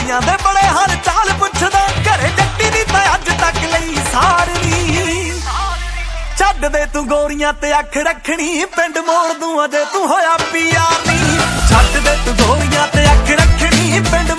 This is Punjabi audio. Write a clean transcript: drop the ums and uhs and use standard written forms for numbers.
ਕੁੜੀਆਂ ਦੇ ਬੜੇ ਹਾਲ ਚਾਲ ਪੁੱਛਦਾ, ਘਰੇ ਜੱਟੀ ਦੀ ਤਾਂ ਅੱਜ ਤੱਕ ਲਈ ਸਾਰ ਨੀ। ਛੱਡ ਦੇ ਤੂੰ ਗੋਰੀਆਂ ਤੇ ਅੱਖ ਰੱਖਣੀ, ਪਿੰਡ ਮੋੜ ਦੂੰ ਅਜੇ ਤੂੰ ਹੋਇਆ ਪੀਆਰ ਨੀ। ਛੱਡ ਦੇ ਤੂੰ ਗੋਰੀਆਂ ਤੇ ਅੱਖ ਰੱਖਣੀ, ਪਿੰਡ